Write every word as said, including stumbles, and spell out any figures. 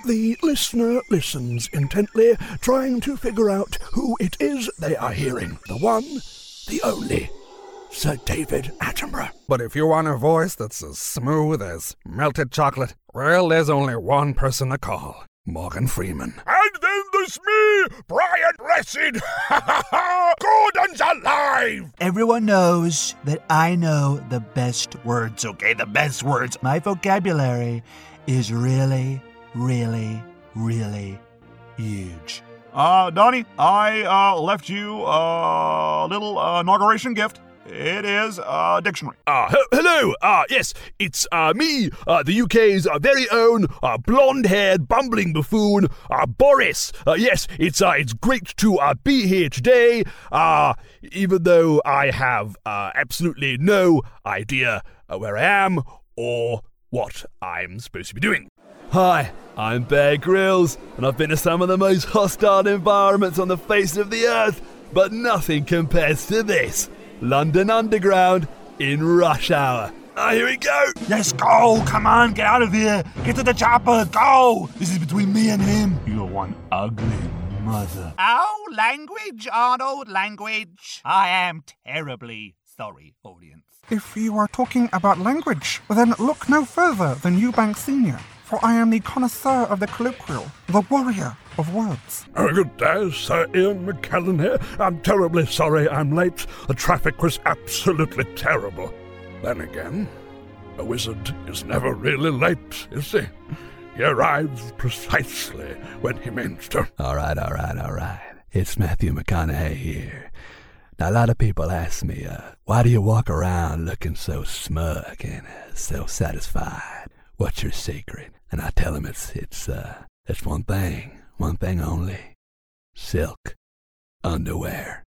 The listener listens intently, trying to figure out who it is they are hearing. The one, the only, Sir David Attenborough. But if you want a voice that's as smooth as melted chocolate, well, there's only one person to call. Morgan Freeman. And then there's me, Brian Blessed. Gordon's alive. Everyone knows that I know the best words, okay? The best words. My vocabulary is really, really, really huge. Uh, Donnie, I uh, left you a little uh, inauguration gift. It is a dictionary. Uh, he- hello, uh, yes, it's uh, me, uh, the U K's uh, very own uh, blonde-haired bumbling buffoon, uh, Boris. Uh, yes, it's uh, it's great to uh, be here today, uh, even though I have uh, absolutely no idea uh, where I am or what I'm supposed to be doing. Hi, I'm Bear Grylls, and I've been to some of the most hostile environments on the face of the earth, but nothing compares to this. London Underground in rush hour. Ah, here we go. Let's go. Come on, get out of here. Get to the chopper. Go. This is between me and him. You're one ugly mother. Oh, language, Arnold, language. I am terribly sorry, audience. If you are talking about language, then look no further than Eubank Senior, for I am the connoisseur of the colloquial, the warrior of words. Oh, good day, Sir Ian McKellen here. I'm terribly sorry I'm late. The traffic was absolutely terrible. Then again, a wizard is never really late, is he? He arrives precisely when he means to. All right, all right, all right. It's Matthew McConaughey here. Now, a lot of people ask me, uh, why do you walk around looking so smug and uh, so satisfied? What's your secret? And I tell them it's, it's, uh, it's one thing, one thing only. Silk underwear.